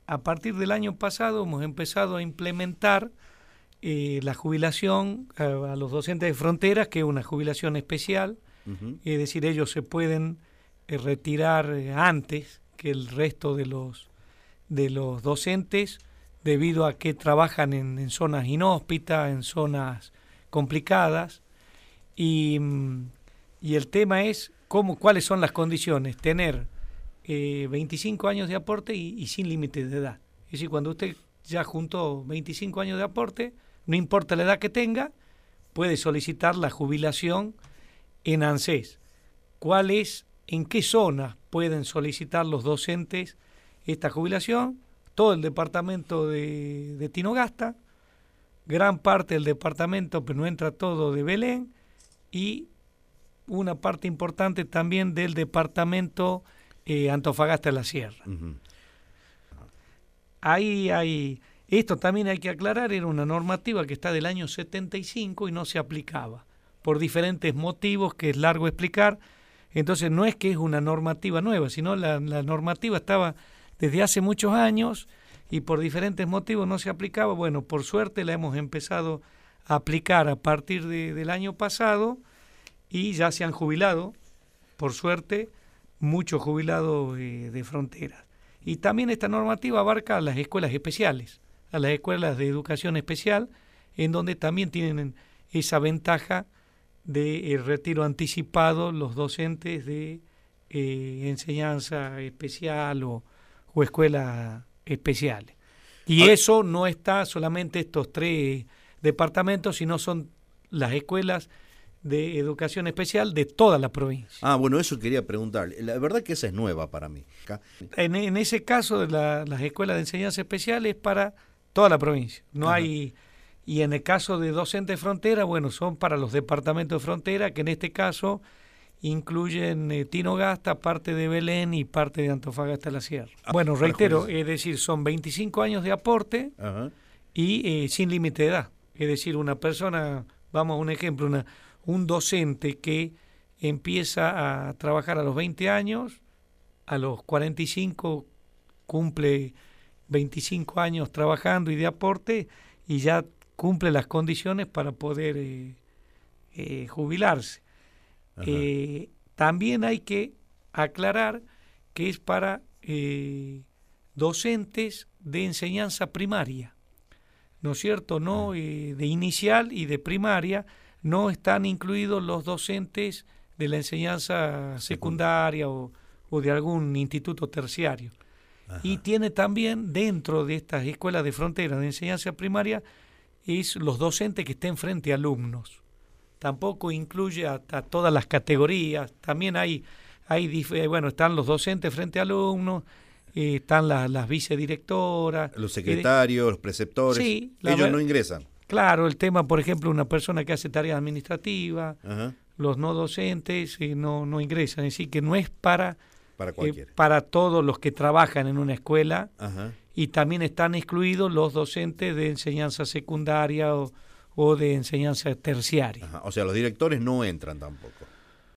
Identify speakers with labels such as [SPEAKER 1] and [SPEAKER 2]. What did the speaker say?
[SPEAKER 1] a partir del año pasado hemos empezado a implementar la jubilación a los docentes de fronteras, que es una jubilación especial, es decir, ellos se pueden retirar antes que el resto de los docentes, debido a que trabajan en zonas inhóspitas, en zonas complicadas, y el tema es cuáles son las condiciones: tener 25 años de aporte y sin límite de edad. Es decir, cuando usted ya juntó 25 años de aporte, no importa la edad que tenga, puede solicitar la jubilación en ANSES. ¿En qué zona pueden solicitar los docentes esta jubilación? Todo el departamento de Tinogasta, gran parte del departamento, pero no entra todo, de Belén, y una parte importante también del departamento Antofagasta de la Sierra. Esto también hay que aclarar, era una normativa que está del año 75 y no se aplicaba, por diferentes motivos que es largo explicar. Entonces no es que es una normativa nueva, sino la normativa estaba desde hace muchos años y por diferentes motivos no se aplicaba. Bueno, por suerte la hemos empezado a aplicar a partir del año pasado y ya se han jubilado, por suerte, muchos jubilados de fronteras. Y también esta normativa abarca a las escuelas especiales, a las escuelas de educación especial, en donde también tienen esa ventaja de retiro anticipado los docentes de enseñanza especial o escuelas especiales. Y eso no está solamente estos 3 departamentos, sino son las escuelas de educación especial de toda la provincia.
[SPEAKER 2] Bueno, eso quería preguntar. La verdad que esa es nueva para mí.
[SPEAKER 1] En ese caso, las escuelas de enseñanza especial es para toda la provincia. No hay. Y en el caso de docentes de frontera, bueno, son para los departamentos de frontera, que en este caso incluyen Tinogasta, parte de Belén y parte de Antofagasta de la Sierra. Bueno, reitero, es decir, son 25 años de aporte y sin límite de edad. Es decir, una persona, vamos a un ejemplo, un docente que empieza a trabajar a los 20 años, a los 45 cumple 25 años trabajando y de aporte, y ya cumple las condiciones para poder jubilarse. También hay que aclarar que es para docentes de enseñanza primaria, ¿no es cierto? No, de inicial y de primaria no están incluidos los docentes de la enseñanza secundaria o de algún instituto terciario. Y tiene también dentro de estas escuelas de frontera de enseñanza primaria es los docentes que estén frente a alumnos. Tampoco incluye a todas las categorías. También están los docentes frente a alumnos, están las vicedirectoras,
[SPEAKER 2] los secretarios, los preceptores. Sí, ellos no ingresan.
[SPEAKER 1] Claro, el tema, por ejemplo, una persona que hace tareas administrativas, los no docentes no ingresan. Es decir, que no es para todos los que trabajan en una escuela. Y también están excluidos los docentes de enseñanza secundaria o de enseñanza terciaria.
[SPEAKER 2] O sea, los directores no entran tampoco.